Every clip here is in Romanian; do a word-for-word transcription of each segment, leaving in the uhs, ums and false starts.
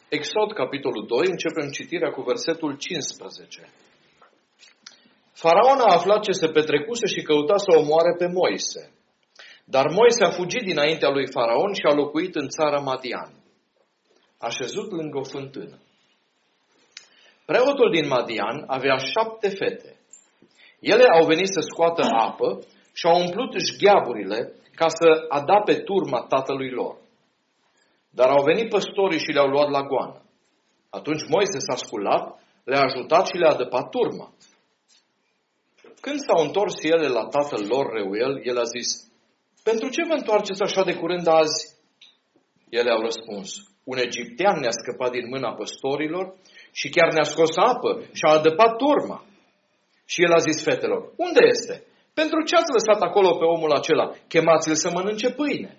Exod, capitolul doi, începem citirea cu versetul cincisprezece. Faraon a aflat ce se petrecuse și căuta să omoare pe Moise. Dar Moise a fugit dinaintea lui Faraon și a locuit în țara Madian, așezut lângă o fântână. Preotul din Madian avea șapte fete. Ele au venit să scoată apă și au umplut șgheaburile ca să adape turma tatălui lor. Dar au venit păstorii și le-au luat la goană. Atunci Moise s-a sculat, le-a ajutat și le-a adăpat turma. Când s-au întors ele la tatăl lor, Reuel, el a zis: pentru ce vă întoarceți așa de curând azi? Ele au răspuns: un egiptean ne-a scăpat din mâna păstorilor și chiar ne-a scos apă și a adăpat turma. Și el a zis fetelor: unde este? Pentru ce ați lăsat acolo pe omul acela? Chemați-l să mănânce pâine.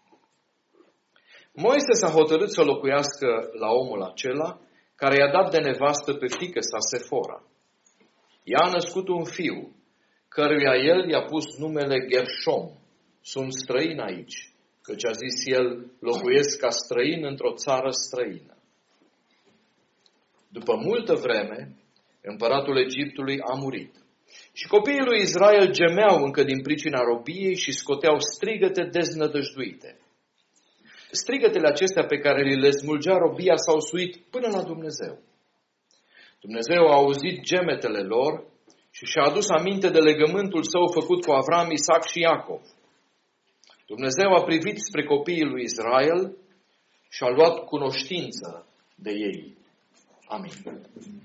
Moise s-a hotărât să locuiască la omul acela, care i-a dat de nevastă pe fiică sa Sefora. Ea a născut un fiu, căruia el i-a pus numele Gershom. Sunt străin aici, căci a zis el: locuiesc ca străin într-o țară străină. După multă vreme, împăratul Egiptului a murit. Și copiii lui Israel gemeau încă din pricina robiei și scoteau strigăte deznădăjduite. Strigătele acestea pe care le smulgea robia s-au suit până la Dumnezeu. Dumnezeu a auzit gemetele lor și și-a adus aminte de legământul său făcut cu Avram, Isaac și Iacov. Dumnezeu a privit spre copiii lui Israel și a luat cunoștință de ei. Amin.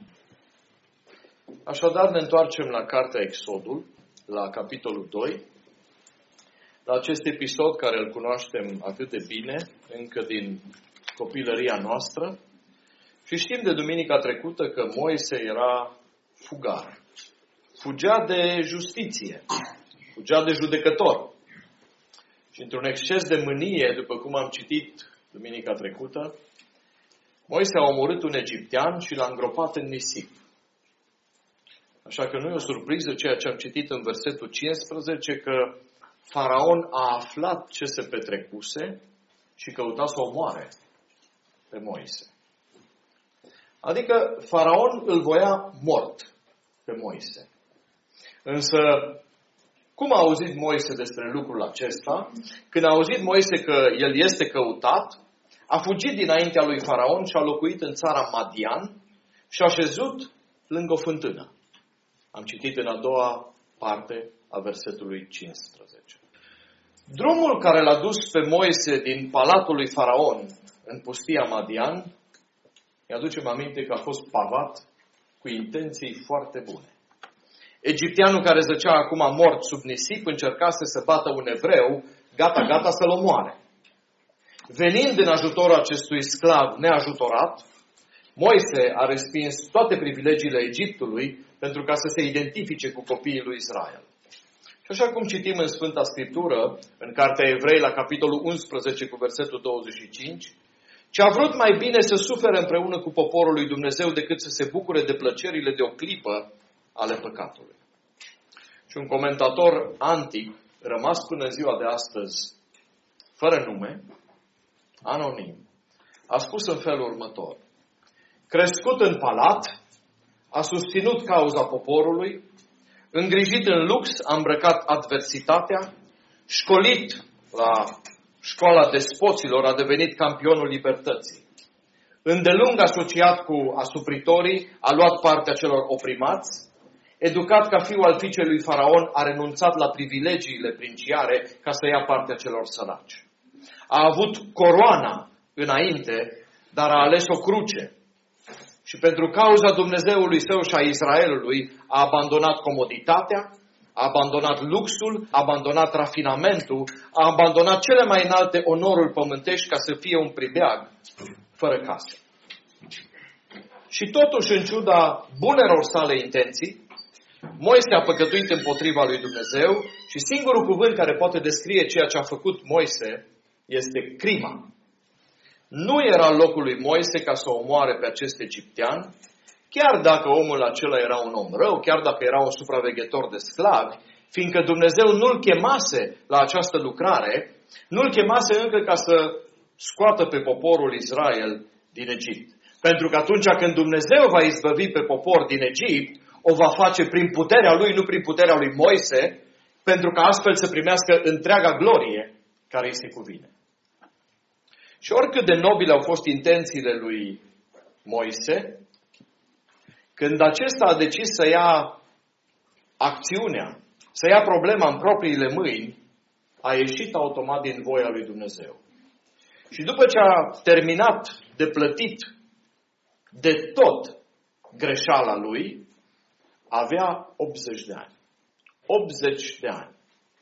Așadar, ne întoarcem la cartea Exodul, la capitolul doi, la acest episod care îl cunoaștem atât de bine, încă din copilăria noastră, și știm de duminica trecută că Moise era fugar. Fugea de justiție, fugea de judecător. Și într-un exces de mânie, după cum am citit duminica trecută, Moise a omorât un egiptean și l-a îngropat în nisip. Așa că nu e o surpriză ceea ce am citit în versetul cincisprezece, că Faraon a aflat ce se petrecuse și căuta să omoare pe Moise. Adică Faraon îl voia mort pe Moise. Însă, cum a auzit Moise despre lucrul acesta? Când a auzit Moise că el este căutat, a fugit dinaintea lui Faraon și a locuit în țara Madian și a șezut lângă o fântână. Am citit în a doua parte a versetului cincisprezece. Drumul care l-a dus pe Moise din palatul lui Faraon în pustia Madian, mi-aducem aminte că a fost pavat cu intenții foarte bune. Egipteanul care zăcea acum mort sub nisip încercase să bată un evreu, gata, gata să-l omoare. Venind în ajutorul acestui sclav neajutorat, Moise a respins toate privilegiile Egiptului pentru ca să se identifice cu copiii lui Israel. Și așa cum citim în Sfânta Scriptură, în Cartea Evrei, la capitolul unsprezece, cu versetul douăzeci și cinci, ce a vrut mai bine să sufere împreună cu poporul lui Dumnezeu decât să se bucure de plăcerile de o clipă ale păcatului. Și un comentator antic, rămas până ziua de astăzi, fără nume, anonim, a spus în felul următor: crescut în palat, a susținut cauza poporului, îngrijit în lux, a îmbrăcat adversitatea, școlit la școala despoților, a devenit campionul libertății. Îndelung asociat cu asupritorii, a luat partea celor oprimați, educat ca fiu al fiicei lui Faraon, a renunțat la privilegiile princiare ca să ia partea celor săraci. A avut coroana înainte, dar a ales o cruce. Și pentru cauza Dumnezeului său și a Israelului a abandonat comoditatea, a abandonat luxul, a abandonat rafinamentul, a abandonat cele mai înalte onoruri pământești ca să fie un pribeag fără casă. Și totuși, în ciuda bunelor sale intenții, Moise a păcătuit împotriva lui Dumnezeu și singurul cuvânt care poate descrie ceea ce a făcut Moise este crima. Nu era locul lui Moise ca să omoare pe acest egiptean, chiar dacă omul acela era un om rău, chiar dacă era un supraveghetor de sclavi, fiindcă Dumnezeu nu-l chemase la această lucrare, nu-l chemase încă ca să scoată pe poporul Israel din Egipt. Pentru că atunci când Dumnezeu va izbăvi pe popor din Egipt, o va face prin puterea lui, nu prin puterea lui Moise, pentru ca astfel să primească întreaga glorie care îi se cuvine. Și oricât de nobile au fost intențiile lui Moise, când acesta a decis să ia acțiunea, să ia problema în propriile mâini, a ieșit automat din voia lui Dumnezeu. Și după ce a terminat de plătit de tot greșeala lui, avea optzeci de ani. optzeci de ani.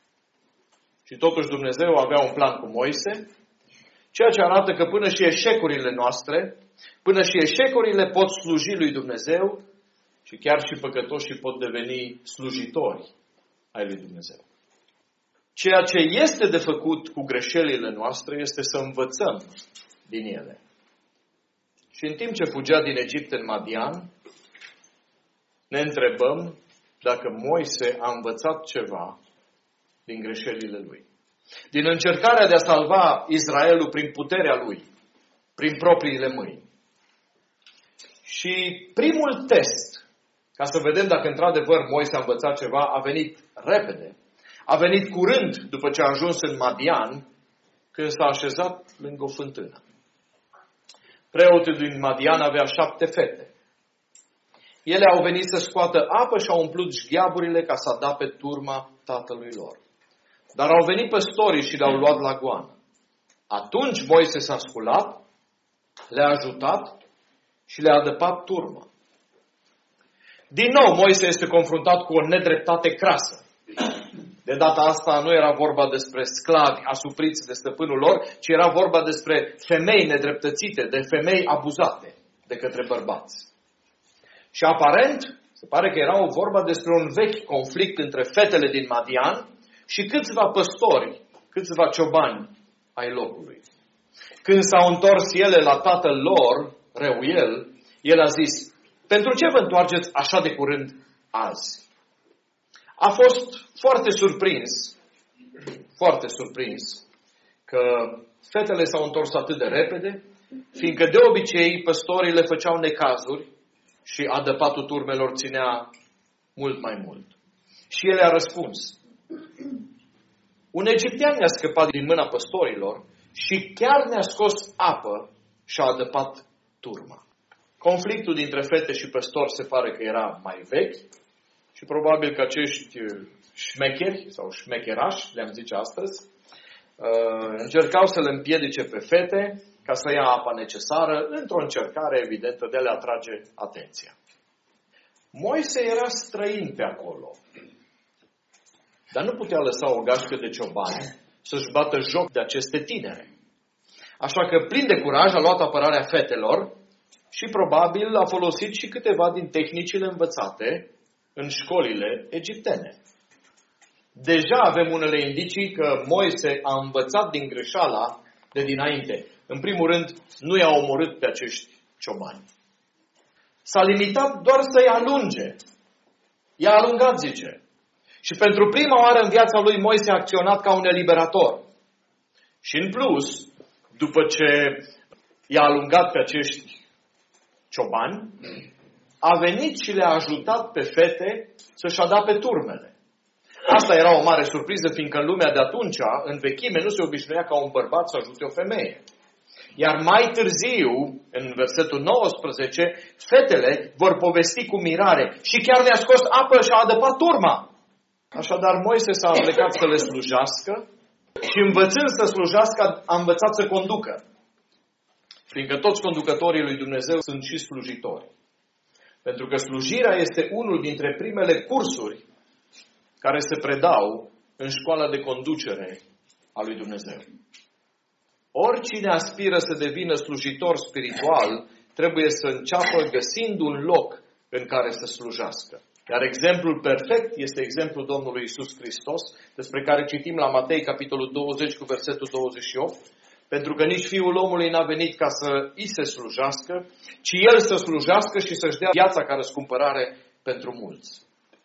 Și totuși Dumnezeu avea un plan cu Moise, ceea ce arată că până și eșecurile noastre, până și eșecurile pot sluji lui Dumnezeu și chiar și păcătoșii pot deveni slujitori ai lui Dumnezeu. Ceea ce este de făcut cu greșelile noastre este să învățăm din ele. Și în timp ce fugea din Egipt în Madian, ne întrebăm dacă Moise a învățat ceva din greșelile lui. Din încercarea de a salva Israelul prin puterea lui, prin propriile mâini. Și primul test, ca să vedem dacă într-adevăr Moise a învățat ceva, a venit repede. A venit curând după ce a ajuns în Madian, când s-a așezat lângă o fântână. Preotul din Madian avea șapte fete. Ele au venit să scoată apă și au umplut șgheaburile ca să adape turma tatălui lor. Dar au venit păstorii și le-au luat la goană. Atunci Moise s-a sculat, le-a ajutat și le-a adăpat turma. Din nou Moise este confruntat cu o nedreptate crasă. De data asta nu era vorba despre sclavi asupriți de stăpânul lor, ci era vorba despre femei nedreptățite, de femei abuzate de către bărbați. Și aparent, se pare că era o vorba despre un vechi conflict între fetele din Madian și câțiva păstori, câțiva ciobani ai locului. Când s-au întors ele la tatăl lor, Reuel, el a zis: pentru ce vă întoarceți așa de curând azi? A fost foarte surprins, foarte surprins, că fetele s-au întors atât de repede, fiindcă de obicei păstorii le făceau necazuri și adăpatul turmelor ținea mult mai mult. Și el a răspuns: un egiptean ne-a scăpat din mâna păstorilor și chiar ne-a scos apă și a adăpat turma. Conflictul dintre fete și păstori se pare că era mai vechi și probabil că acești șmecheri sau șmecherași, le-am zice astăzi, încercau să le împiedice pe fete ca să ia apa necesară, într-o încercare evidentă de a le atrage atenția. Moise era străin pe acolo, dar nu putea lăsa o gașcă de ciobani să-și bată joc de aceste tinere. Așa că, plin de curaj, a luat apărarea fetelor și probabil a folosit și câteva din tehnicile învățate în școlile egiptene. Deja avem unele indicii că Moise a învățat din greșeala de dinainte. În primul rând, nu i-a omorât pe acești ciobani. S-a limitat doar să-i alunge. I-a alungat, zice. Și pentru prima oară în viața lui Moise a acționat ca un eliberator. Și în plus, după ce i-a alungat pe acești ciobani, a venit și le-a ajutat pe fete să-și adape turmele. Asta era o mare surpriză, fiindcă în lumea de atunci, în vechime, nu se obișnuia ca un bărbat să ajute o femeie. Iar mai târziu, în versetul nouăsprezece, fetele vor povesti cu mirare: și chiar ne-a scos apă și a adăpat turma. Așadar, Moise s-a plecat să le slujească și, învățând să slujească, a învățat să conducă. Fiindcă toți conducătorii lui Dumnezeu sunt și slujitori. Pentru că slujirea este unul dintre primele cursuri care se predau în școala de conducere a lui Dumnezeu. Oricine aspiră să devină slujitor spiritual trebuie să înceapă găsind un loc în care să slujească. Iar exemplul perfect este exemplul Domnului Iisus Hristos, despre care citim la Matei, capitolul douăzeci, cu versetul douăzeci și opt, pentru că nici Fiul omului n-a venit ca să îi se slujească, ci El să slujească și să-și dea viața ca răscumpărare pentru mulți.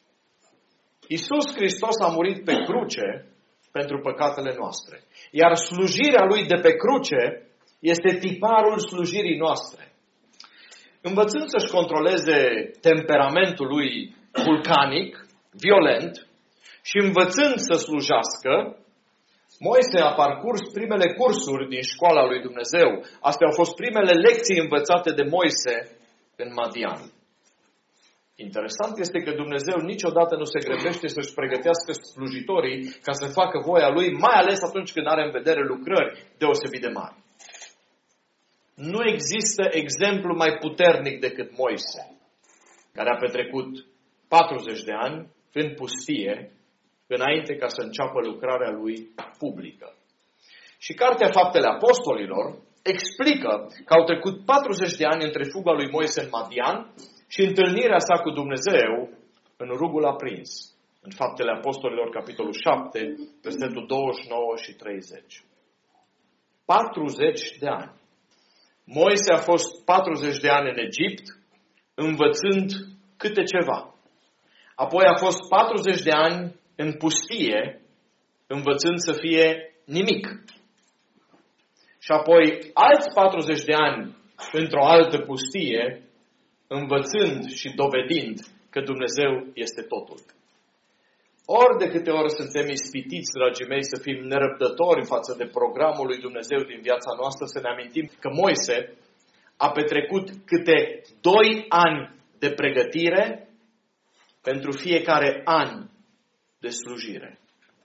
Iisus Hristos a murit pe cruce pentru păcatele noastre. Iar slujirea Lui de pe cruce este tiparul slujirii noastre. învățând să-și controleze temperamentul lui vulcanic, violent, și învățând să slujească, Moise a parcurs primele cursuri din școala lui Dumnezeu. Astea au fost primele lecții învățate de Moise în Madian. Interesant este că Dumnezeu niciodată nu se grăbește să-și pregătească slujitorii ca să facă voia Lui, mai ales atunci când are în vedere lucrări deosebit de mari. Nu există exemplu mai puternic decât Moise, care a petrecut patruzeci de ani în pustie, înainte ca să înceapă lucrarea lui publică. Și Cartea Faptele Apostolilor explică că au trecut patruzeci de ani între fuga lui Moise în Madian și întâlnirea sa cu Dumnezeu în rugul aprins. În Faptele Apostolilor, capitolul șapte, versetul douăzeci și nouă și treizeci. patruzeci de ani. Moise a fost patruzeci de ani în Egipt, învățând câte ceva. Apoi a fost patruzeci de ani în pustie, învățând să fie nimic. Și apoi alți patruzeci de ani într-o altă pustie, învățând și dovedind că Dumnezeu este totul. Ori de câte ori suntem ispitiți, dragii mei, să fim nerăbdători față de programul lui Dumnezeu din viața noastră, să ne amintim că Moise a petrecut câte doi ani de pregătire pentru fiecare an de slujire.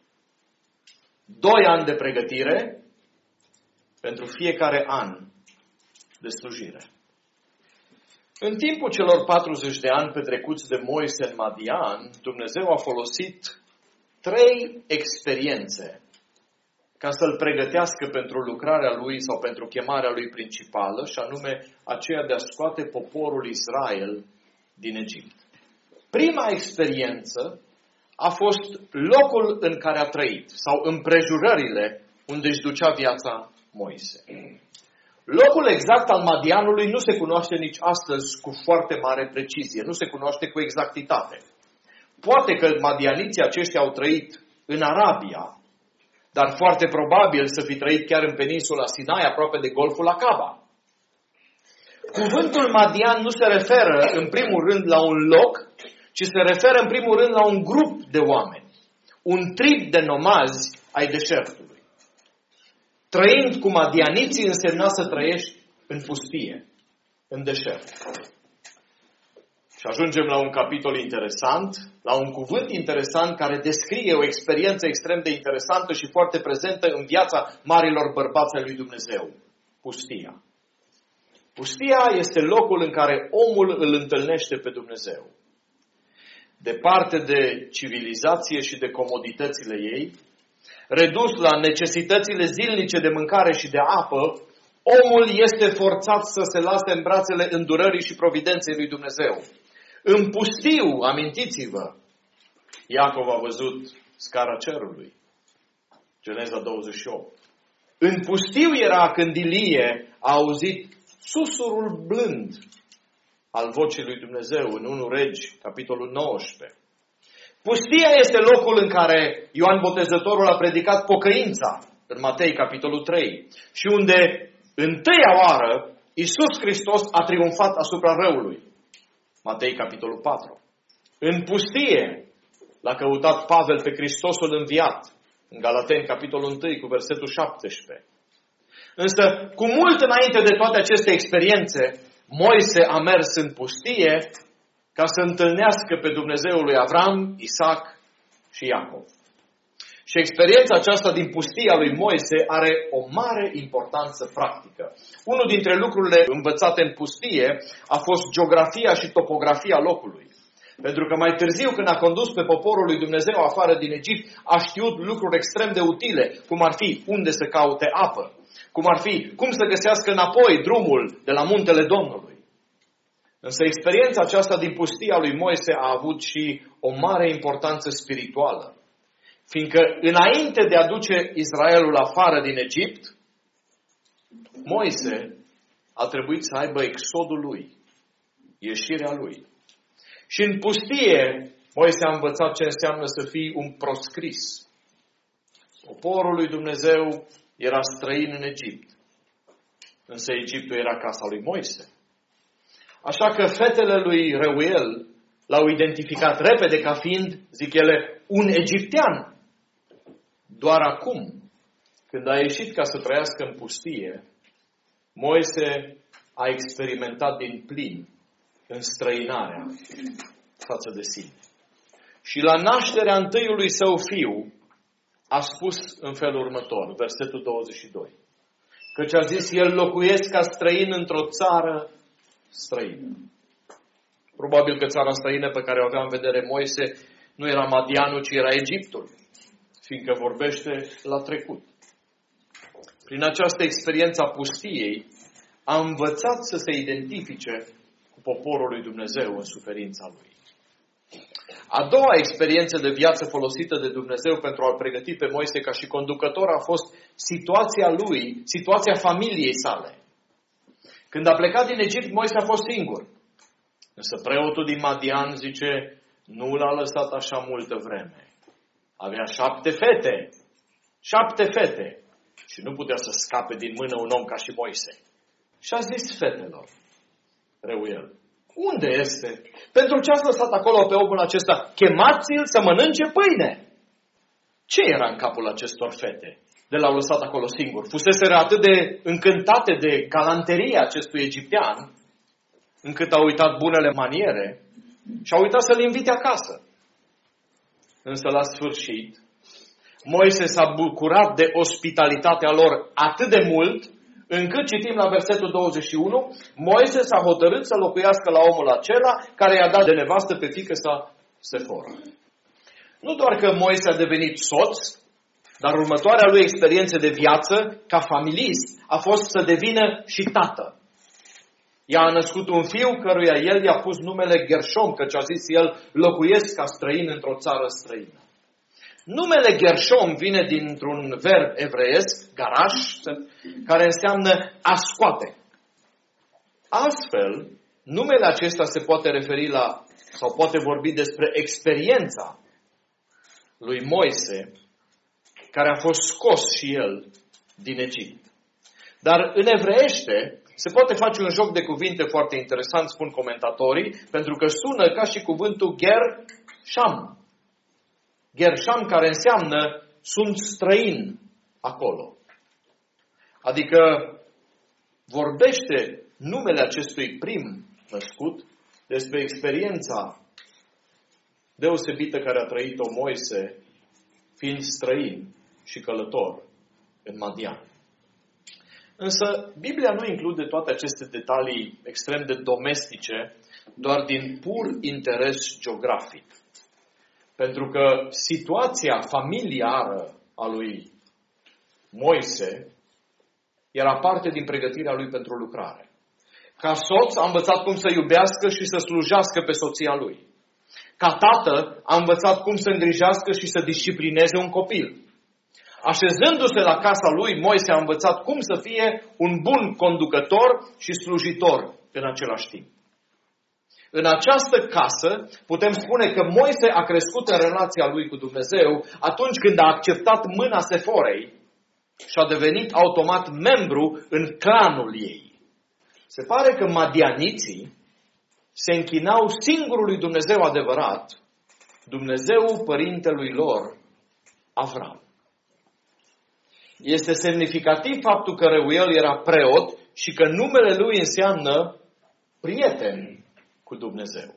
Doi ani de pregătire pentru fiecare an de slujire. În timpul celor patruzeci de ani petrecuți de Moise în Madian, Dumnezeu a folosit trei experiențe ca să-l pregătească pentru lucrarea lui sau pentru chemarea lui principală, și anume aceea de a scoate poporul Israel din Egipt. Prima experiență a fost locul în care a trăit sau împrejurările unde își ducea viața Moise. Locul exact al Madianului nu se cunoaște nici astăzi cu foarte mare precizie, nu se cunoaște cu exactitate. Poate că madianiții aceștia au trăit în Arabia, dar foarte probabil să fi trăit chiar în peninsula Sinai, aproape de Golful Acaba. Cuvântul Madian nu se referă în primul rând la un loc, ci se referă în primul rând la un grup de oameni, un trib de nomazi ai deșertului. Trăind cu madianiții însemna să trăiești în pustie, în deșert. Și ajungem la un capitol interesant, la un cuvânt interesant care descrie o experiență extrem de interesantă și foarte prezentă în viața marilor bărbați ai lui Dumnezeu. Pustia. Pustia este locul în care omul îl întâlnește pe Dumnezeu. Departe de civilizație și de comoditățile ei, redus la necesitățile zilnice de mâncare și de apă, omul este forțat să se lase în brațele îndurării și providenței lui Dumnezeu. În pustiu, amintiți-vă, Iacov a văzut scara cerului. Geneza douăzeci și opt. În pustiu era când Ilie a auzit susurul blând al vocii lui Dumnezeu în unu Regi, capitolul nouăsprezece. Pustia este locul în care Ioan Botezătorul a predicat pocăința, în Matei, capitolul trei, și unde, întâia oară, Iisus Hristos a triumfat asupra răului, Matei, capitolul patru. În pustie l-a căutat Pavel pe Hristosul înviat, în Galateni, capitolul unu, cu versetul șaptesprezece. Însă, cu mult înainte de toate aceste experiențe, Moise a mers în pustie ca să întâlnească pe Dumnezeul lui Avram, Isaac și Iacov. Și experiența aceasta din pustia lui Moise are o mare importanță practică. Unul dintre lucrurile învățate în pustie a fost geografia și topografia locului. Pentru că mai târziu, când a condus pe poporul lui Dumnezeu afară din Egipt, a știut lucruri extrem de utile, cum ar fi unde să caute apă, cum ar fi cum să găsească înapoi drumul de la muntele Domnului. Însă experiența aceasta din pustia lui Moise a avut și o mare importanță spirituală. Fiindcă înainte de a duce Israelul afară din Egipt, Moise a trebuit să aibă exodul lui, ieșirea lui. Și în pustie, Moise a învățat ce înseamnă să fii un proscris. Poporul lui Dumnezeu era străin în Egipt, însă Egiptul era casa lui Moise. Așa că fetele lui Reuel l-au identificat repede ca fiind, zic ele, un egiptean. Doar acum, când a ieșit ca să trăiască în pustie, Moise a experimentat din plin înstrăinarea față de sine. Și la nașterea întâiului său fiu a spus în felul următor, versetul douăzeci și doi. Căci a zis, el locuiesc ca străin într-o țară străină. Probabil că țara străină pe care o avea în vedere Moise nu era Madianul, ci era Egiptul, fiindcă vorbește la trecut. Prin această experiență a pustiei, a învățat să se identifice cu poporul lui Dumnezeu în suferința lui. A doua experiență de viață folosită de Dumnezeu pentru a-l pregăti pe Moise ca și conducător a fost situația lui, situația familiei sale. Când a plecat din Egipt, Moise a fost singur. Însă preotul din Madian, zice, nu l-a lăsat așa multă vreme. Avea șapte fete. Șapte fete. Și nu putea să scape din mână un om ca și Moise. Și a zis fetelor, Reuel, unde este? Pentru ce ați lăsat acolo pe omul acesta? Chemați-l să mănânce pâine. Ce era în capul acestor fete de l-au lăsat acolo singur? Fuseseră atât de încântate de galanteria acestui egiptean, încât au uitat bunele maniere și au uitat să-l invite acasă. Însă la sfârșit, Moise s-a bucurat de ospitalitatea lor atât de mult, încât citim la versetul douăzeci și unu, Moise s-a hotărât să locuiască la omul acela care i-a dat de nevastă pe fiică sa Sefora. Nu doar că Moise a devenit soț, dar următoarea lui experiență de viață, ca familist, a fost să devină și tată. Ea a născut un fiu căruia el i-a pus numele Gershom, căci a zis el, locuiesc ca străin într-o țară străină. Numele Gershom vine dintr-un verb evreiesc, garash, care înseamnă a scoate. Astfel, numele acesta se poate referi la, sau poate vorbi despre experiența lui Moise, care a fost scos și el din Egipt. Dar în evreiește se poate face un joc de cuvinte foarte interesant, spun comentatorii, pentru că sună ca și cuvântul Gersham. Gersham, care înseamnă sunt străin acolo. Adică vorbește numele acestui prim născut despre experiența deosebită care a trăit-o Moise fiind străin și călător în Madian. Însă Biblia nu include toate aceste detalii extrem de domestice doar din pur interes geografic. Pentru că situația familiară a lui Moise era parte din pregătirea lui pentru lucrare. Ca soț a învățat cum să iubească și să slujească pe soția lui. Ca tată a învățat cum să îngrijească și să disciplineze un copil. Așezându-se la casa lui, Moise a învățat cum să fie un bun conducător și slujitor în același timp. În această casă putem spune că Moise a crescut în relația lui cu Dumnezeu atunci când a acceptat mâna Seforei și a devenit automat membru în clanul ei. Se pare că madianiții se închinau singurului Dumnezeu adevărat, Dumnezeu părintelui lor, Avram. Este semnificativ faptul că Reuel era preot și că numele lui înseamnă prieten cu Dumnezeu.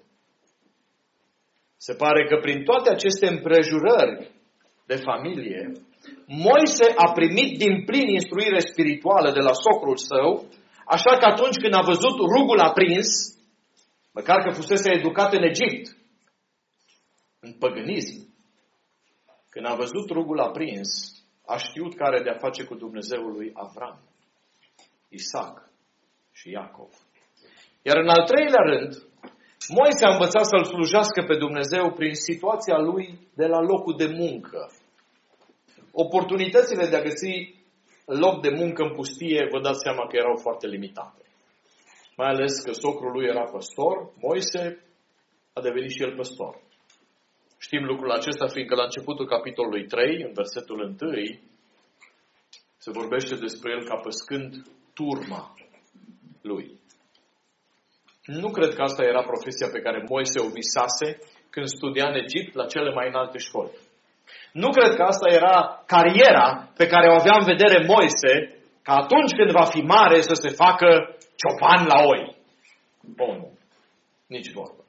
Se pare că prin toate aceste împrejurări de familie, Moise a primit din plin instruire spirituală de la socrul său, așa că atunci când a văzut rugul aprins, măcar că fusese educat în Egipt, în păgânism, când a văzut rugul aprins, a știut că are de-a face cu Dumnezeul lui Avram, Isaac și Iacov. Iar în al treilea rând, Moise a învățat să-L slujească pe Dumnezeu prin situația lui de la locul de muncă. Oportunitățile de a găsi loc de muncă în pustie, vă dați seama că erau foarte limitate. Mai ales că socrul lui era păstor, Moise a devenit și el păstor. Știm lucrul acesta fiindcă la începutul capitolului trei, în versetul unu, se vorbește despre el ca păscând turma lui. Nu cred că asta era profesia pe care Moise o visase când studia în Egipt la cele mai înalte școli. Nu cred că asta era cariera pe care o avea în vedere Moise, ca atunci când va fi mare să se facă ciopan la oi. Oh, nu. Nici vorbă.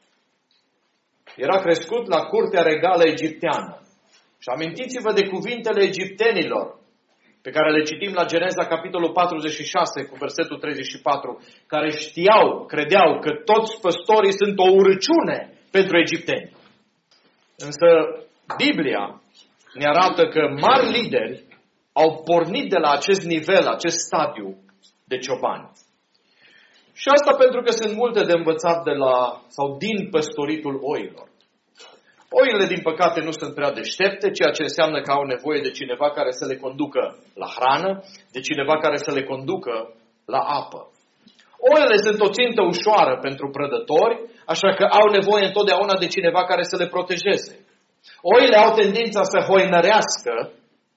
Era crescut la curtea regală egipteană. Și amintiți-vă de cuvintele egiptenilor, pe care le citim la Geneza, capitolul patruzeci și șase, cu versetul treizeci și patru, care știau, credeau că toți păstorii sunt o urăciune pentru egipteni. Însă Biblia ne arată că mari lideri au pornit de la acest nivel, acest stadiu de ciobani. Și asta pentru că sunt multe de învățat de la, sau din păstoritul oilor. Oile, din păcate, nu sunt prea deștepte, ceea ce înseamnă că au nevoie de cineva care să le conducă la hrană, de cineva care să le conducă la apă. Oile sunt o țintă ușoară pentru prădători, așa că au nevoie întotdeauna de cineva care să le protejeze. Oile au tendința să hoinărească,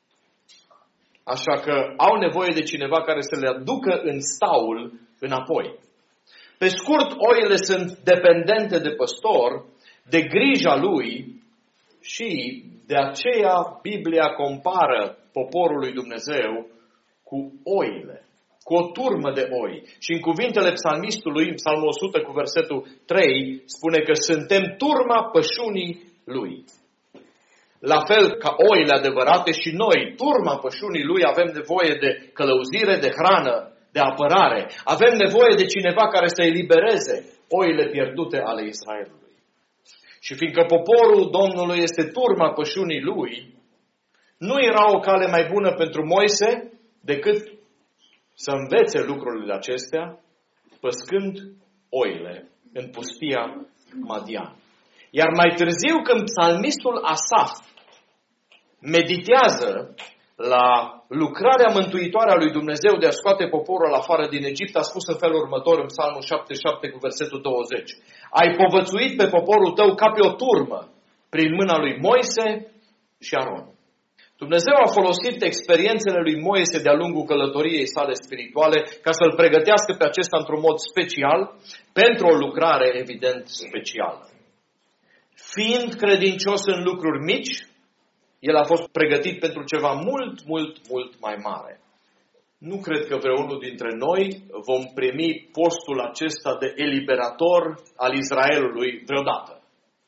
așa că au nevoie de cineva care să le aducă în staul înapoi. Pe scurt, oile sunt dependente de păstor, de grija lui și de aceea Biblia compară poporul lui Dumnezeu cu oile, cu o turmă de oi. Și în cuvintele psalmistului, Psalmul o sută cu versetul trei, spune că suntem turma pășunii lui. La fel ca oile adevărate și noi, turma pășunii lui, avem nevoie de călăuzire, de hrană, de apărare. Avem nevoie de cineva care să elibereze oile pierdute ale Israelului. Și fiindcă poporul Domnului este turma pășunii lui, nu era o cale mai bună pentru Moise decât să învețe lucrurile acestea păscând oile în pustia Madian. Iar mai târziu, când psalmistul Asaf meditează la lucrarea mântuitoare a lui Dumnezeu de a scoate poporul afară din Egipt, a spus în felul următor în Psalmul șaptezeci și șapte cu versetul douăzeci. Ai povățuit pe poporul tău ca pe o turmă prin mâna lui Moise și Aron. Dumnezeu a folosit experiențele lui Moise de-a lungul călătoriei sale spirituale ca să-l pregătească pe acesta într-un mod special pentru o lucrare evident specială. Fiind credincios în lucruri mici, el a fost pregătit pentru ceva mult, mult, mult mai mare. Nu cred că vreunul dintre noi vom primi postul acesta de eliberator al Israelului vreodată.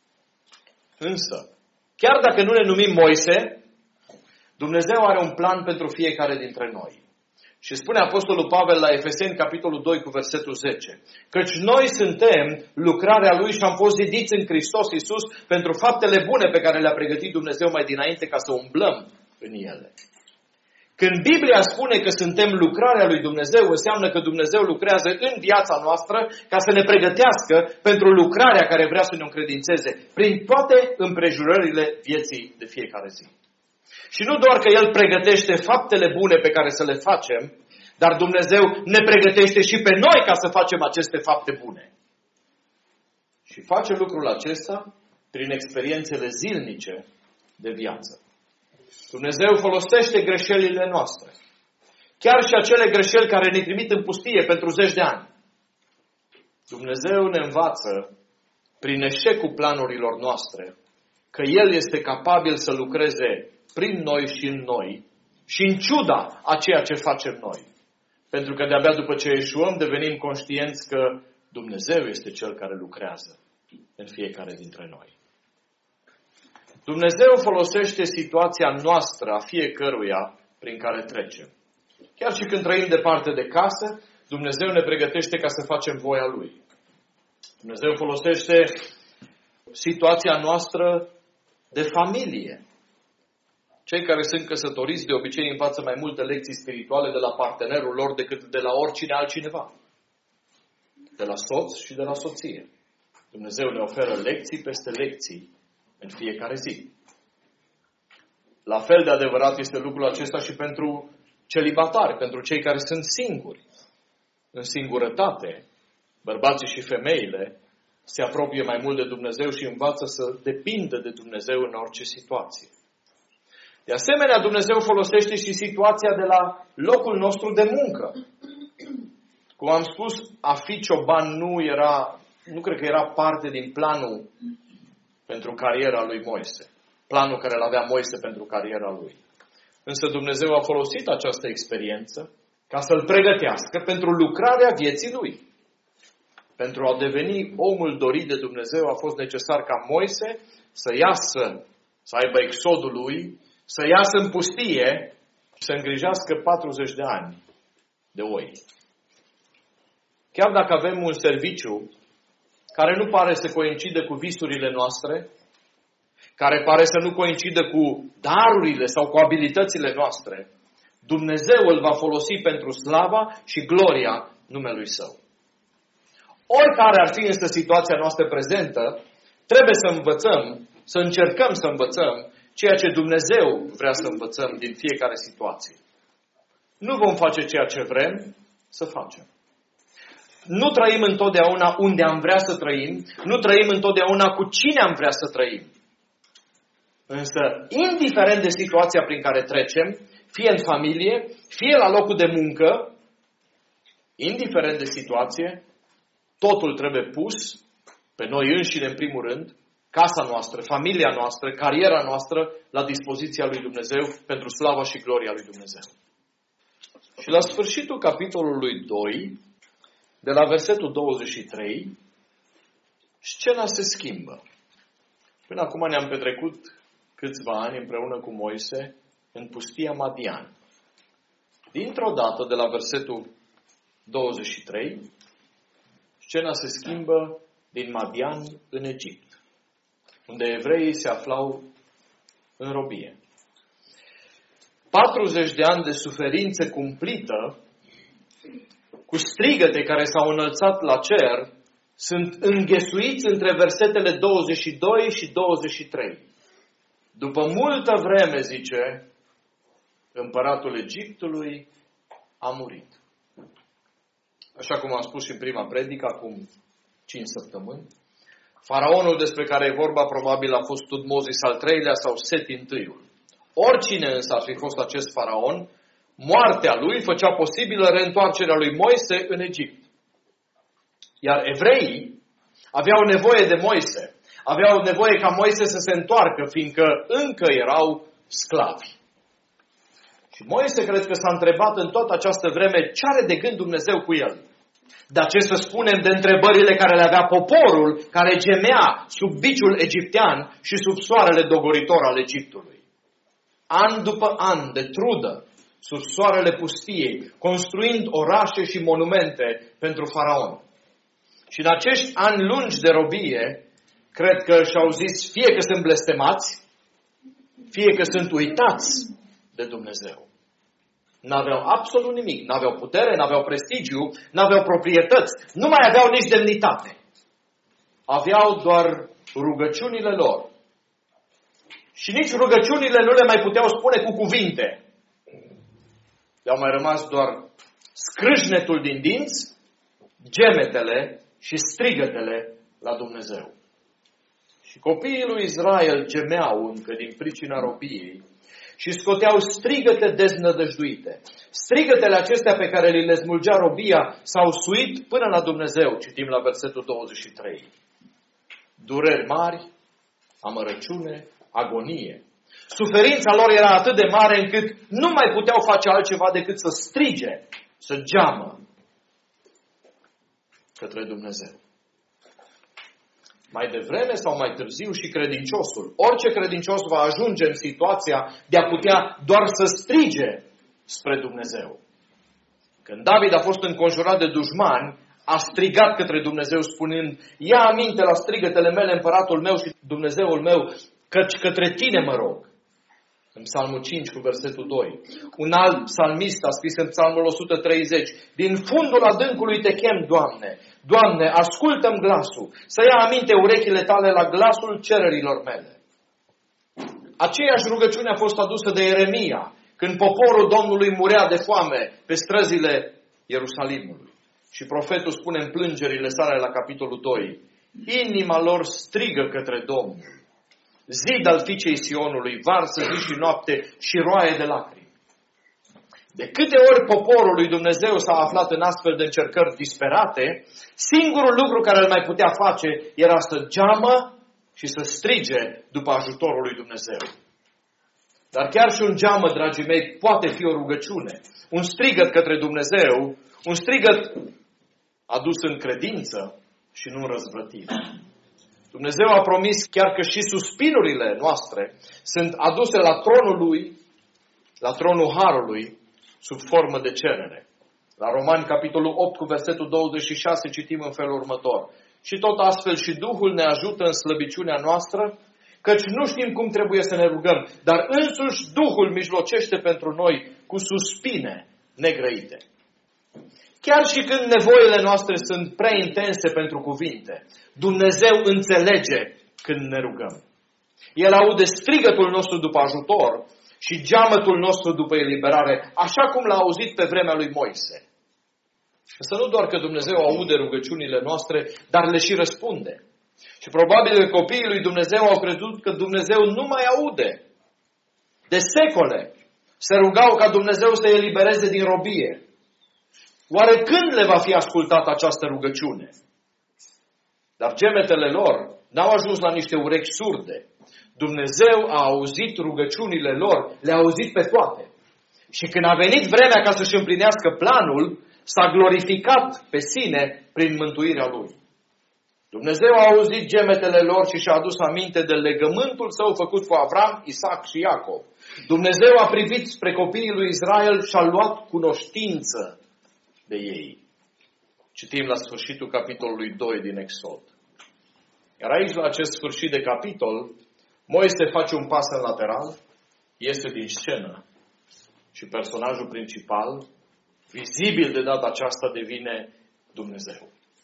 Însă, chiar dacă nu ne numim Moise, Dumnezeu are un plan pentru fiecare dintre noi. Și spune Apostolul Pavel la Efeseni, capitolul doi, cu versetul zece. Căci noi suntem lucrarea Lui și am fost zidiți în Hristos Iisus pentru faptele bune pe care le-a pregătit Dumnezeu mai dinainte ca să umblăm în ele. Când Biblia spune că suntem lucrarea lui Dumnezeu, înseamnă că Dumnezeu lucrează în viața noastră ca să ne pregătească pentru lucrarea care vrea să ne încredințeze prin toate împrejurările vieții de fiecare zi. Și nu doar că El pregătește faptele bune pe care să le facem, dar Dumnezeu ne pregătește și pe noi ca să facem aceste fapte bune. Și face lucrul acesta prin experiențele zilnice de viață. Dumnezeu folosește greșelile noastre. Chiar și acele greșeli care ne trimit în pustie pentru zeci de ani. Dumnezeu ne învață prin eșecul planurilor noastre că El este capabil să lucreze prin noi și în noi și în ciuda a ceea ce facem noi. Pentru că de-abia după ce eșuăm devenim conștienți că Dumnezeu este Cel care lucrează în fiecare dintre noi. Dumnezeu folosește situația noastră a fiecăruia prin care trecem. Chiar și când trăim departe de casă, Dumnezeu ne pregătește ca să facem voia Lui. Dumnezeu folosește situația noastră de familie. Cei care sunt căsătoriți de obicei învață mai multe lecții spirituale de la partenerul lor decât de la oricine altcineva. De la soț și de la soție. Dumnezeu ne oferă lecții peste lecții în fiecare zi. La fel de adevărat este lucrul acesta și pentru celibatari, pentru cei care sunt singuri. În singurătate, bărbații și femeile se apropie mai mult de Dumnezeu și învață să depindă de Dumnezeu în orice situație. De asemenea, Dumnezeu folosește și situația de la locul nostru de muncă. Cum am spus, a fi cioban nu era, nu cred că era parte din planul pentru cariera lui Moise. Planul care îl avea Moise pentru cariera lui. Însă Dumnezeu a folosit această experiență ca să-l pregătească pentru lucrarea vieții lui. Pentru a deveni omul dorit de Dumnezeu a fost necesar ca Moise să iasă, să aibă exodul lui, să iasă în pustie și să îngrijească patruzeci de ani de oi. Chiar dacă avem un serviciu care nu pare să coincide cu visurile noastre, care pare să nu coincidă cu darurile sau cu abilitățile noastre, Dumnezeu îl va folosi pentru slava și gloria numelui Său. Oricare ar fi însă situația noastră prezentă, trebuie să învățăm, să încercăm să învățăm ceea ce Dumnezeu vrea să învățăm din fiecare situație. Nu vom face ceea ce vrem să facem. Nu trăim întotdeauna unde am vrea să trăim, nu trăim întotdeauna cu cine am vrea să trăim. Însă, indiferent de situația prin care trecem, fie în familie, fie la locul de muncă, indiferent de situație, totul trebuie pus pe noi înșine în primul rând, casa noastră, familia noastră, cariera noastră la dispoziția lui Dumnezeu pentru slava și gloria lui Dumnezeu. Și la sfârșitul capitolului doi, de la versetul douăzeci și trei, scena se schimbă. Până acum ne-am petrecut câțiva ani împreună cu Moise în pustia Madian. Dintr-o dată, de la versetul douăzeci și trei, scena se schimbă din Madian în Egipt, unde evreii se aflau în robie. patruzeci de ani de suferință cumplită, cu strigăte care s-au înălțat la cer, sunt înghesuiți între versetele douăzeci și doi și douăzeci și trei. După multă vreme, zice, împăratul Egiptului a murit. Așa cum am spus și în prima predică, acum cinci săptămâni, faraonul despre care e vorba probabil a fost Tutmozis al treilea sau Seti întâiul. Oricine însă ar fi fost acest faraon, moartea lui făcea posibilă reîntoarcerea lui Moise în Egipt. Iar evreii aveau nevoie de Moise. Aveau nevoie ca Moise să se întoarcă, fiindcă încă erau sclavi. Și Moise cred că s-a întrebat în toată această vreme ce are de gând Dumnezeu cu el. Dar ce să spunem de întrebările care le avea poporul care gemea sub biciul egiptean și sub soarele dogoritor al Egiptului. An după an de trudă, sub soarele pustiei, construind orașe și monumente pentru faraon. Și în acești ani lungi de robie, cred că și-au zis fie că sunt blestemați, fie că sunt uitați de Dumnezeu. N-aveau absolut nimic, n-aveau putere, n-aveau prestigiu, n-aveau proprietăți, nu mai aveau nici demnitate. Aveau doar rugăciunile lor. Și nici rugăciunile nu le mai puteau spune cu cuvinte. Le-au mai rămas doar scrâșnetul din dinți, gemetele și strigătele la Dumnezeu. Și copiii lui Israel gemeau încă din pricina robiei și scoteau strigăte deznădăjduite. Strigătele acestea pe care li le smulgea robia s-au suit până la Dumnezeu, citim la versetul douăzeci și trei. Dureri mari, amărăciune, agonie. Suferința lor era atât de mare încât nu mai puteau face altceva decât să strige, să geamă către Dumnezeu. Mai devreme sau mai târziu și credinciosul, orice credincios va ajunge în situația de a putea doar să strige spre Dumnezeu. Când David a fost înconjurat de dușmani, a strigat către Dumnezeu spunând: ia aminte la strigătele mele, împăratul meu și Dumnezeul meu, căci către tine mă rog. În Psalmul cinci cu versetul doi. Un alt psalmist a scris în Psalmul o sută treizeci: din fundul adâncului te chem, Doamne. Doamne, ascultă-mi glasul, să ia aminte urechile tale la glasul cererilor mele. Aceeași rugăciune a fost adusă de Ieremia, când poporul Domnului murea de foame pe străzile Ierusalimului. Și profetul spune în plângerile sale la capitolul doi: inima lor strigă către Domnul. Zid al fiicei Sionului, varsă zi și noapte și roaie de lacrimi. De câte ori poporul lui Dumnezeu s-a aflat în astfel de încercări disperate, singurul lucru care îl mai putea face era să geamă și să strige după ajutorul lui Dumnezeu. Dar chiar și un geamă, dragii mei, poate fi o rugăciune. Un strigăt către Dumnezeu, un strigăt adus în credință și nu în răzvrătire. Dumnezeu a promis chiar că și suspinurile noastre sunt aduse la tronul Lui, la tronul Harului, sub formă de cerere. La Romani, capitolul opt, cu versetul douăzeci și șase, citim în felul următor. Și tot astfel și Duhul ne ajută în slăbiciunea noastră, căci nu știm cum trebuie să ne rugăm, dar însuși Duhul mijlocește pentru noi cu suspine negrăite. Chiar și când nevoile noastre sunt prea intense pentru cuvinte, Dumnezeu înțelege când ne rugăm. El aude strigătul nostru după ajutor și geamătul nostru după eliberare, așa cum l-a auzit pe vremea lui Moise. Însă nu doar că Dumnezeu aude rugăciunile noastre, dar le și răspunde. Și probabil că copiii lui Dumnezeu au crezut că Dumnezeu nu mai aude. De secole se rugau ca Dumnezeu să elibereze din robie. Oare când le va fi ascultată această rugăciune? Dar gemetele lor n-au ajuns la niște urechi surde. Dumnezeu a auzit rugăciunile lor, le-a auzit pe toate. Și când a venit vremea ca să-și împlinească planul, s-a glorificat pe sine prin mântuirea Lui. Dumnezeu a auzit gemetele lor și și-a adus aminte de legământul său făcut cu Avram, Isaac și Iacov. Dumnezeu a privit spre copiii lui Israel și a luat cunoștință de ei. Citim la sfârșitul capitolului doi din Exod. Iar aici, la acest sfârșit de capitol, Moise face un pas în lateral, iese din scenă și personajul principal, vizibil de data aceasta, devine Dumnezeu.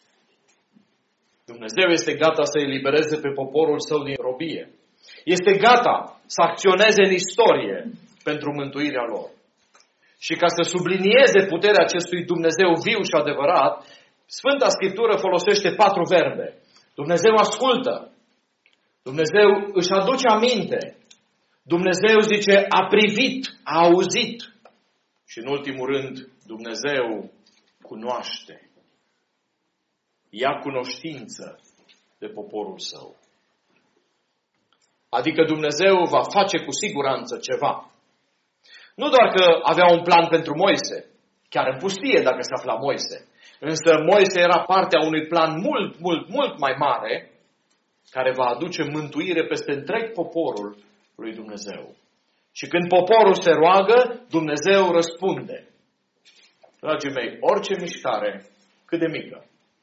Dumnezeu este gata să elibereze pe poporul său din robie. Este gata să acționeze în istorie pentru mântuirea lor. Și ca să sublinieze puterea acestui Dumnezeu viu și adevărat, Sfânta Scriptură folosește patru verbe. Dumnezeu ascultă. Dumnezeu își aduce aminte. Dumnezeu zice, a privit, a auzit. Și în ultimul rând, Dumnezeu cunoaște. Ia cunoștință de poporul său. Adică Dumnezeu va face cu siguranță ceva. Nu doar că avea un plan pentru Moise, chiar în pustie dacă se afla Moise, însă Moise era partea unui plan mult, mult, mult mai mare, care va aduce mântuire peste întreg poporul lui Dumnezeu. Și când poporul se roagă, Dumnezeu răspunde. Dragii mei, orice mișcare, cât de mică,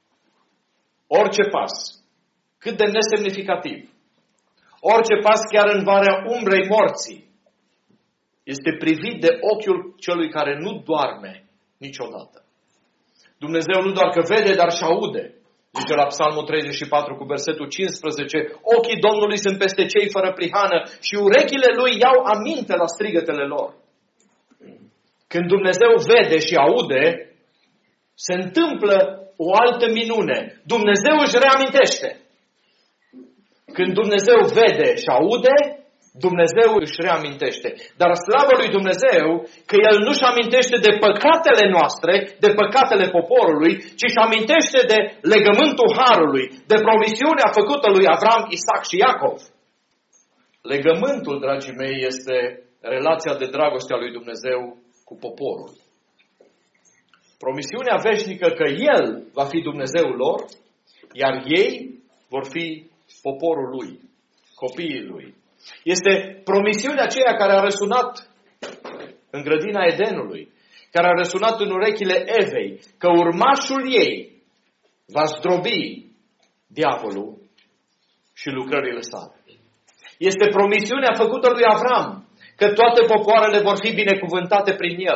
orice pas, cât de nesemnificativ, orice pas chiar în varea umbrei morții, este privit de ochiul celui care nu doarme niciodată. Dumnezeu nu doar că vede, dar și aude. Zice la Psalmul treizeci și patru cu versetul cincisprezece, ochii Domnului sunt peste cei fără prihană și urechile Lui iau aminte la strigătele lor. Când Dumnezeu vede și aude, se întâmplă o altă minune. Dumnezeu își reamintește. Când Dumnezeu vede și aude, Dumnezeu își reamintește. Dar slavă lui Dumnezeu că El nu-și amintește de păcatele noastre, de păcatele poporului, ci își amintește de legământul Harului, de promisiunea făcută lui Avram, Isaac și Iacov. Legământul, dragii mei, este relația de dragoste a lui Dumnezeu cu poporul. Promisiunea veșnică că El va fi Dumnezeul lor, iar ei vor fi poporul Lui, copiii Lui. Este promisiunea aceea care a răsunat în grădina Edenului, care a răsunat în urechile Evei, că urmașul ei va zdrobi diavolul și lucrările sale. Este promisiunea făcută lui Avram, că toate popoarele vor fi binecuvântate prin el.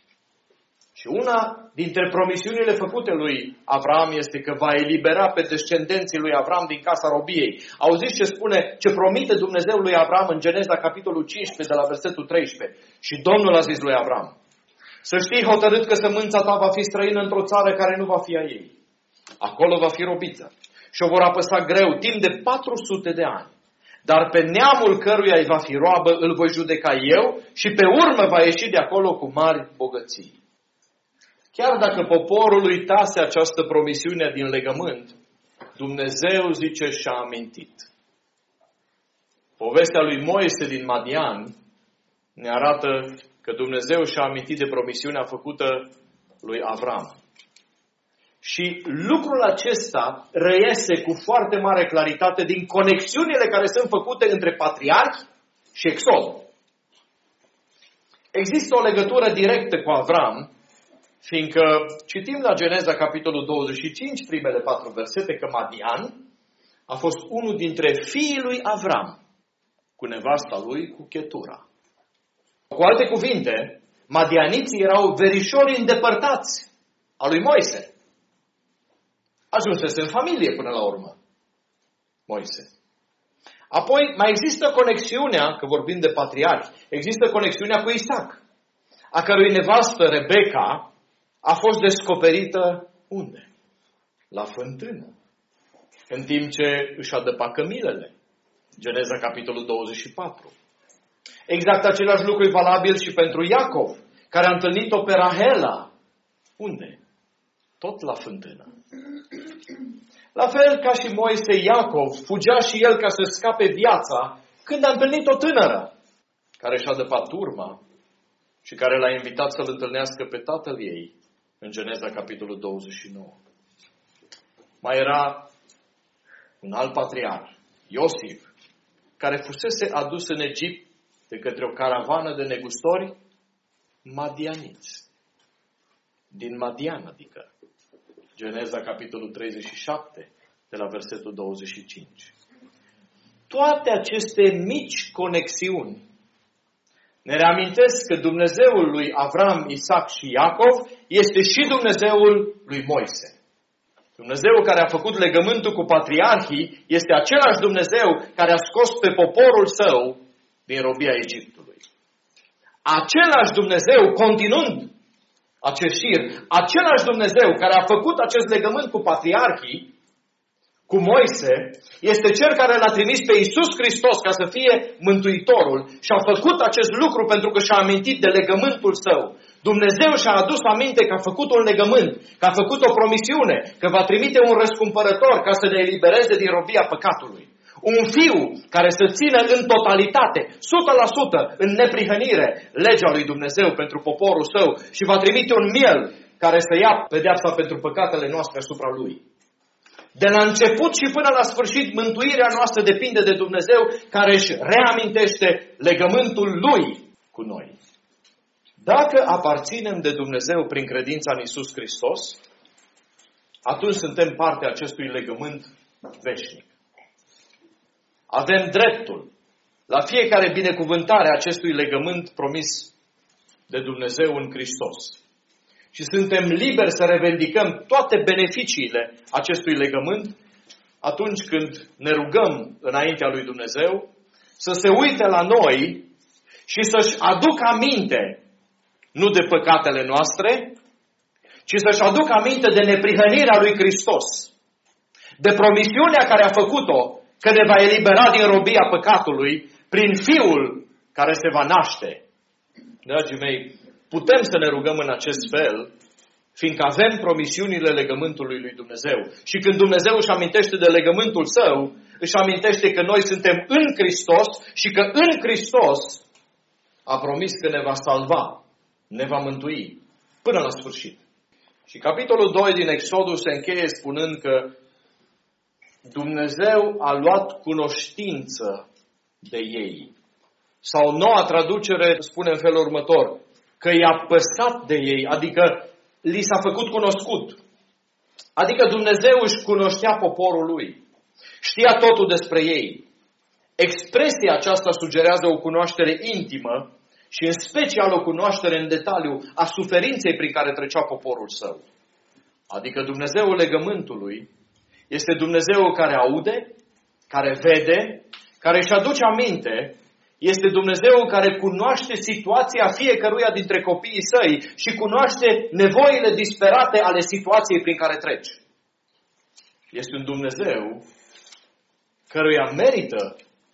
Și una dintre promisiunile făcute lui Avram este că va elibera pe descendenții lui Avram din casa robiei. Auziți ce spune, ce promite Dumnezeu lui Avram în Geneza, capitolul cincisprezece, de la versetul treisprezece. Și Domnul a zis lui Avram, să știi hotărât că sămânța ta va fi străină într-o țară care nu va fi a ei. Acolo va fi robiță și o vor apăsa greu timp de patru sute de ani. Dar pe neamul căruia îi va fi roabă îl voi judeca eu și pe urmă va ieși de acolo cu mari bogății. Chiar dacă poporul uitase această promisiune din legământ, Dumnezeu, zice, și-a amintit. Povestea lui Moise din Madian ne arată că Dumnezeu și-a amintit de promisiunea făcută lui Avram. Și lucrul acesta reiese cu foarte mare claritate din conexiunile care sunt făcute între patriarhi și Exod. Există o legătură directă cu Avram, fiindcă citim la Geneza, capitolul douăzeci și cinci, primele patru versete, că Madian a fost unul dintre fiii lui Avram, cu nevasta lui, cu Chetura. Cu alte cuvinte, madianiții erau verișori îndepărtați a lui Moise. Ajunsese în familie până la urmă, Moise. Apoi mai există conexiunea, că vorbim de patriarhi, există conexiunea cu Isaac, a cărui nevastă, Rebecca, a fost descoperită unde? La fântână. În timp ce își adăpa cămilele. Geneza, capitolul douăzeci și patru. Exact același lucru e valabil și pentru Iacov, care a întâlnit-o pe Rahela. Unde? Tot la fântână. La fel ca și Moise, Iacov fugea și el ca să scape viața când a întâlnit o tânără care și-a dăpat urma și care l-a invitat să-l întâlnească pe tatăl ei în Geneza, capitolul douăzeci și nouă. Mai era un alt patriarh, Iosif, care fusese adus în Egipt de către o caravană de negustori madianiți. Din Madian, adică. Geneza, capitolul treizeci și șapte, de la versetul douăzeci și cinci. Toate aceste mici conexiuni ne reamintesc că Dumnezeul lui Avram, Isaac și Iacov este și Dumnezeul lui Moise. Dumnezeu care a făcut legământul cu patriarhii este același Dumnezeu care a scos pe poporul său din robia Egiptului. Același Dumnezeu, continuând acest șir, același Dumnezeu care a făcut acest legământ cu patriarhii, cu Moise, este Cel care l-a trimis pe Iisus Hristos ca să fie Mântuitorul și a făcut acest lucru pentru că și-a amintit de legământul său. Dumnezeu și-a adus aminte că a făcut un legământ, că a făcut o promisiune, că va trimite un răscumpărător ca să ne elibereze din robia păcatului. Un fiu care să țină în totalitate, o sută la sută, în neprihănire, legea lui Dumnezeu pentru poporul său și va trimite un miel care să ia pedeapsa pentru păcatele noastre asupra lui. De la început și până la sfârșit, mântuirea noastră depinde de Dumnezeu care își reamintește legământul Lui cu noi. Dacă aparținem de Dumnezeu prin credința în Iisus Hristos, atunci suntem parte a acestui legământ veșnic. Avem dreptul la fiecare binecuvântare a acestui legământ promis de Dumnezeu în Hristos. Și suntem liberi să revendicăm toate beneficiile acestui legământ atunci când ne rugăm înaintea lui Dumnezeu să se uite la noi și să-și aducă aminte nu de păcatele noastre, ci să-și aducă aminte de neprihănirea lui Hristos, de promisiunea care a făcut-o că ne va elibera din robia păcatului prin Fiul care se va naște. Dragii mei, putem să ne rugăm în acest fel, fiindcă avem promisiunile legământului lui Dumnezeu. Și când Dumnezeu își amintește de legământul său, își amintește că noi suntem în Hristos și că în Hristos a promis că ne va salva, ne va mântui până la sfârșit. Și capitolul doi din Exodul se încheie spunând că Dumnezeu a luat cunoștință de ei. Sau noua traducere spune în felul următor, că i-a păsat de ei, adică li s-a făcut cunoscut. Adică Dumnezeu își cunoștea poporul lui. Știa totul despre ei. Expresia aceasta sugerează o cunoaștere intimă și în special o cunoaștere în detaliu a suferinței prin care trecea poporul său. Adică Dumnezeul legământului este Dumnezeu care aude, care vede, care își aduce aminte, este Dumnezeu care cunoaște situația fiecăruia dintre copiii săi și cunoaște nevoile disperate ale situației prin care treci. Este un Dumnezeu căruia merită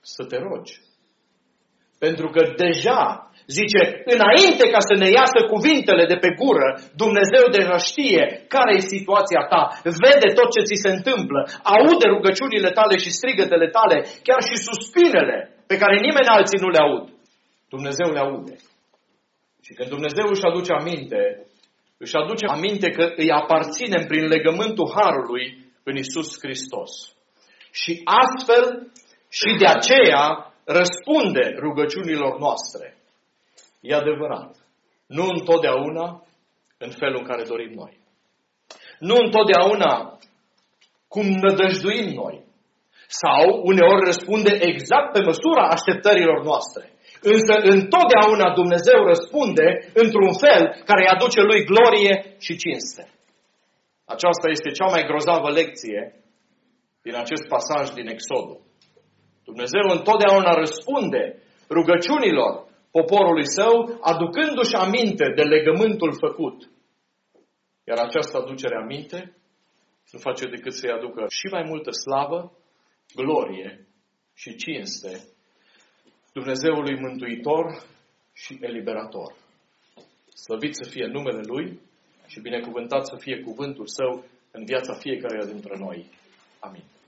să te rogi. Pentru că deja, zice, înainte ca să ne iasă cuvintele de pe gură, Dumnezeu deja știe care e situația ta, vede tot ce ți se întâmplă, aude rugăciunile tale și strigătele tale, chiar și suspinele pe care nimeni alții nu le aud. Dumnezeu le aude. Și când Dumnezeu își aduce aminte, își aduce aminte că îi aparținem prin legământul Harului în Iisus Hristos. Și astfel și de aceea răspunde rugăciunilor noastre. E adevărat. Nu întotdeauna în felul în care dorim noi. Nu întotdeauna cum nădăjduim noi. Sau uneori răspunde exact pe măsura așteptărilor noastre. Însă întotdeauna Dumnezeu răspunde într-un fel care îi aduce lui glorie și cinste. Aceasta este cea mai grozavă lecție din acest pasaj din Exodul. Dumnezeu întotdeauna răspunde rugăciunilor poporului său, aducându-și aminte de legământul făcut. Iar această aducere aminte nu face decât să-i aducă și mai multă slavă, glorie și cinste Dumnezeului Mântuitor și Eliberator. Slăvit să fie numele Lui și binecuvântat să fie cuvântul Său în viața fiecăruia dintre noi. Amin.